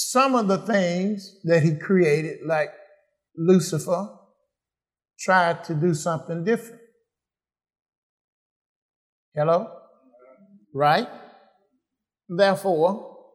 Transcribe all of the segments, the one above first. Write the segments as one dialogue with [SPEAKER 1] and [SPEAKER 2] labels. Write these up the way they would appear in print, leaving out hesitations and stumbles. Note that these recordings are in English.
[SPEAKER 1] some of the things that he created, like Lucifer, tried to do something different. Hello? Right? Therefore,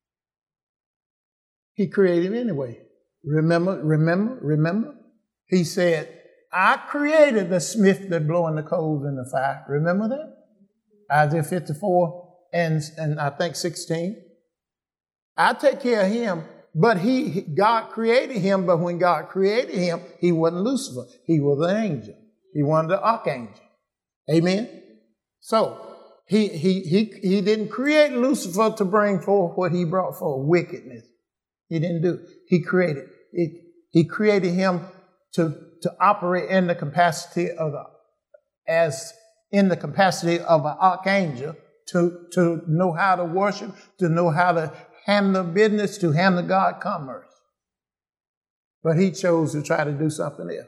[SPEAKER 1] he created him anyway. Remember? He said, I created the smith that blowing the coals in the fire. Remember that? Isaiah 54 and I think 16. I take care of him, but God created him, but when God created him, he wasn't Lucifer. He was an angel. He was the archangel. Amen? So, he didn't create Lucifer to bring forth what he brought forth, wickedness. He didn't do it. He created him to operate in the capacity of an archangel, to know how to worship, to know how to handle business, to handle God commerce. But he chose to try to do something else.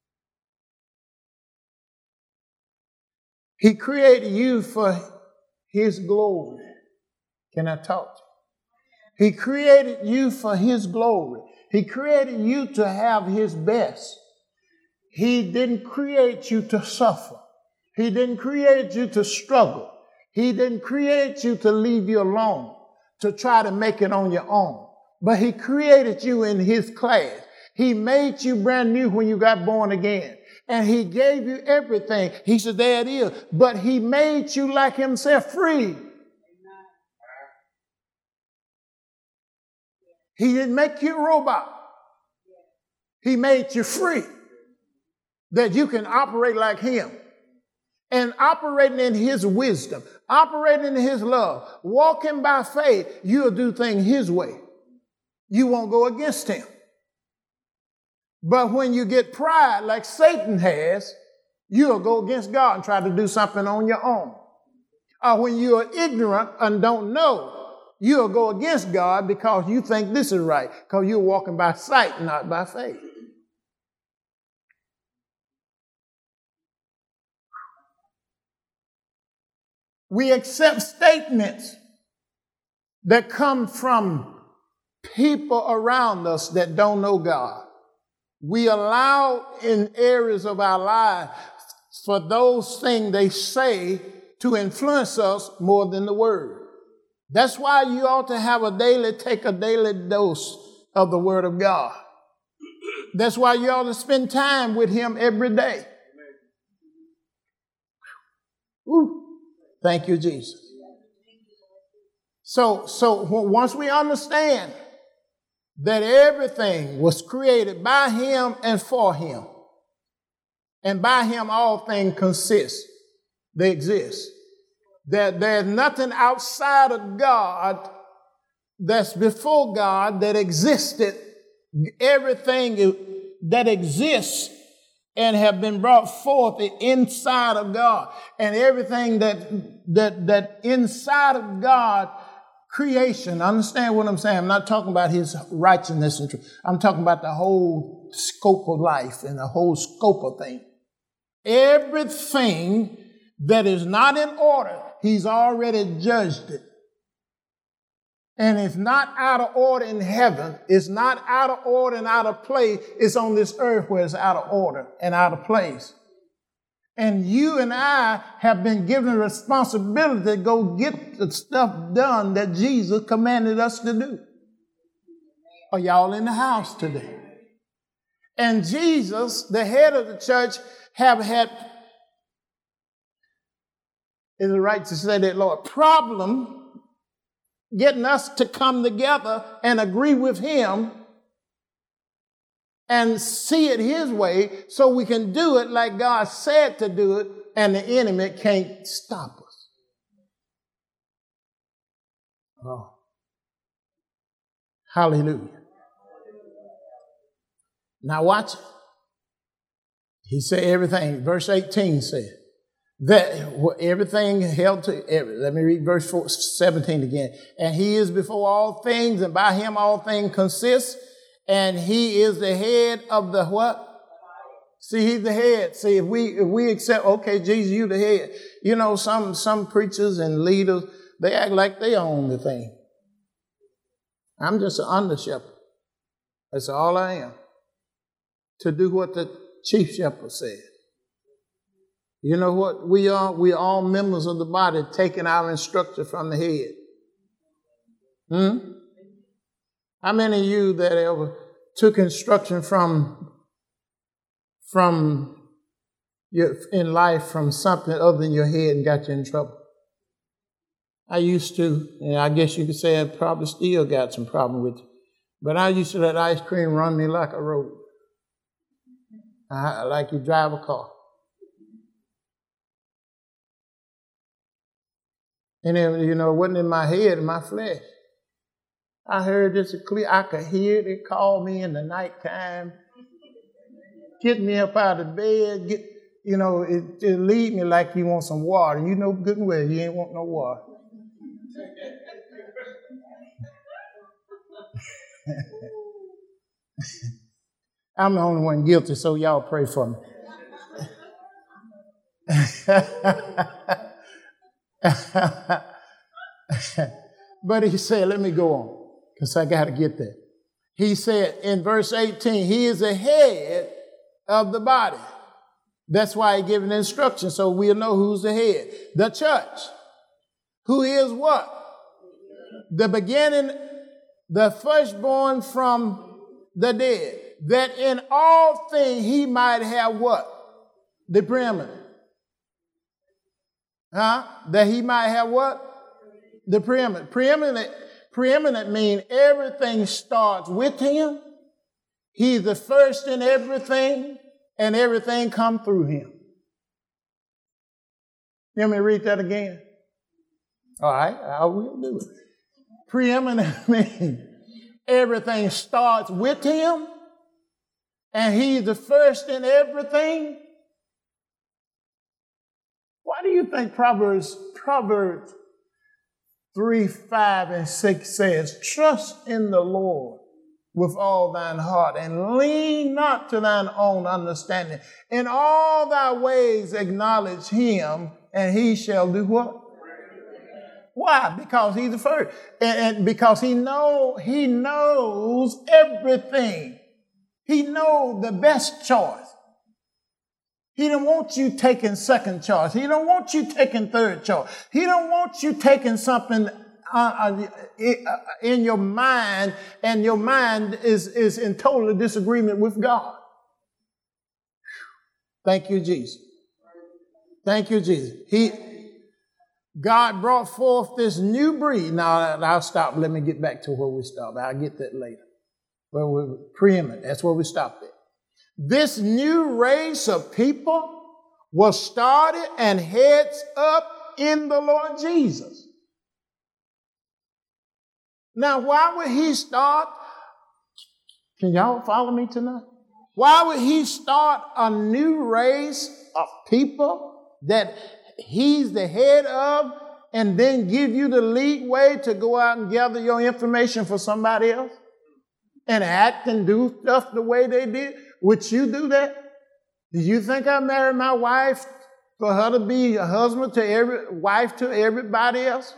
[SPEAKER 1] He created you for his glory. Can I talk to you? He created you for his glory. He created you to have his best. He didn't create you to suffer. He didn't create you to struggle. He didn't create you to leave you alone, to try to make it on your own. But he created you in his class. He made you brand new when you got born again. And he gave you everything. He said, there it is. But he made you like himself free. He didn't make you a robot. He made you free, that you can operate like him. And operating in his wisdom, operating in his love, walking by faith, you'll do things his way. You won't go against him. But when you get pride like Satan has, you'll go against God and try to do something on your own. Or when you are ignorant and don't know, you'll go against God because you think this is right, because you're walking by sight, not by faith. We accept statements that come from people around us that don't know God. We allow in areas of our life for those things they say to influence us more than the word. That's why you ought to take a daily dose of the word of God. That's why you ought to spend time with him every day. Woo. Thank you, Jesus. So once we understand that everything was created by him and for him, and by him all things they exist. There's nothing outside of God that's before God that existed. Everything that exists and have been brought forth inside of God. And everything that inside of God, creation, understand what I'm saying? I'm not talking about his righteousness and truth. I'm talking about the whole scope of life and the whole scope of things. Everything that is not in order, he's already judged it. And it's not out of order in heaven. It's not out of order and out of place. It's on this earth where it's out of order and out of place. And you and I have been given a responsibility to go get the stuff done that Jesus commanded us to do. Are y'all in the house today? And Jesus, the head of the church, have had, is it right to say that, Lord, problem getting us to come together and agree with him and see it his way so we can do it like God said to do it, and the enemy can't stop us. Oh. Hallelujah. Now watch it. He said everything, verse 18 said, that everything held to, let me read verse 17 again. And he is before all things, and by him all things consist, and he is the head of the what? See, he's the head. See, if we accept, okay, Jesus, you the head. You know, some preachers and leaders, they act like they own the thing. I'm just an under shepherd. That's all I am. To do what the chief shepherd said. You know what? We are all members of the body taking our instruction from the head. How many of you that ever took instruction from your in life from something other than your head and got you in trouble? I used to, and I guess you could say I probably still got some problem with it, but I used to let ice cream run me like a road. Like you drive a car. And then, it wasn't in my head, in my flesh. I heard this clear. I could hear it. It called me in the nighttime. Get me up out of bed. It lead me like you want some water. You know good and well you ain't want no water. I'm the only one guilty, so y'all pray for me. But he said, let me go on, because I got to get there. He said in verse 18, he is the head of the body. That's why he gave an instruction, so we'll know who's the head. The church, who is what? The beginning, the firstborn from the dead, that in all things he might have what? The preeminent. That he might have what? The preeminent. Preeminent means everything starts with him. He's the first in everything, and everything comes through him. Let me read that again. All right, I will do it. Preeminent means everything starts with him, and he's the first in everything. Why do you think Proverbs 3, 5, and 6 says, trust in the Lord with all thine heart and lean not to thine own understanding. In all thy ways acknowledge him, and he shall do what? Why? Because he's the first. And because he knows everything. He knows the best choice. He don't want you taking second choice. He don't want you taking third choice. He don't want you taking something in your mind, and your mind is in total disagreement with God. Thank you, Jesus. Thank you, Jesus. God brought forth this new breed. Now, I'll stop. Let me get back to where we stopped. I'll get that later. Where we're preeminent. That's where we stopped at. This new race of people was started and heads up in the Lord Jesus. Now, why would he start? Can y'all follow me tonight? Why would he start a new race of people that he's the head of and then give you the leeway to go out and gather your information for somebody else and act and do stuff the way they did? Would you do that? Do you think I married my wife for her to be a husband to wife to everybody else?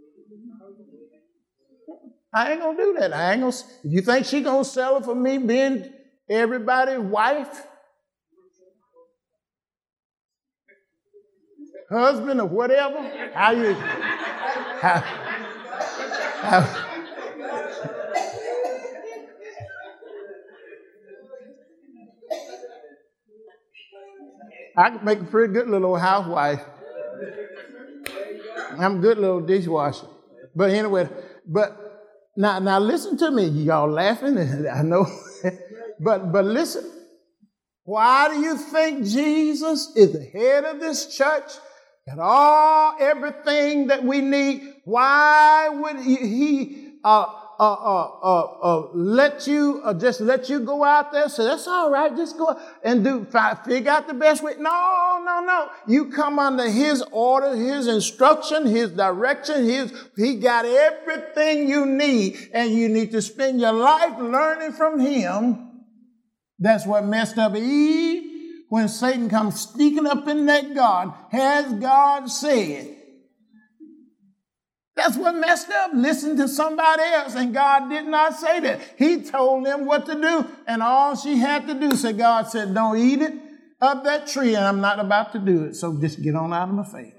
[SPEAKER 1] I ain't gonna do that. You think she gonna settle for me being everybody's wife? Husband or whatever? I could make a pretty good little housewife. I'm a good little dishwasher. But anyway, now listen to me. Y'all laughing, I know. but listen. Why do you think Jesus is the head of this church? Got everything that we need. Why would he let you go out there? So that's all right. Just go and figure out the best way. No. You come under his order, his instruction, his direction. He got everything you need, and you need to spend your life learning from him. That's what messed up Eve when Satan comes sneaking up in that garden. Has God said? That's what messed up. Listen to somebody else, and God did not say that. He told them what to do, and all she had to do, God said, don't eat it of that tree, and I'm not about to do it, so just get on out of my face.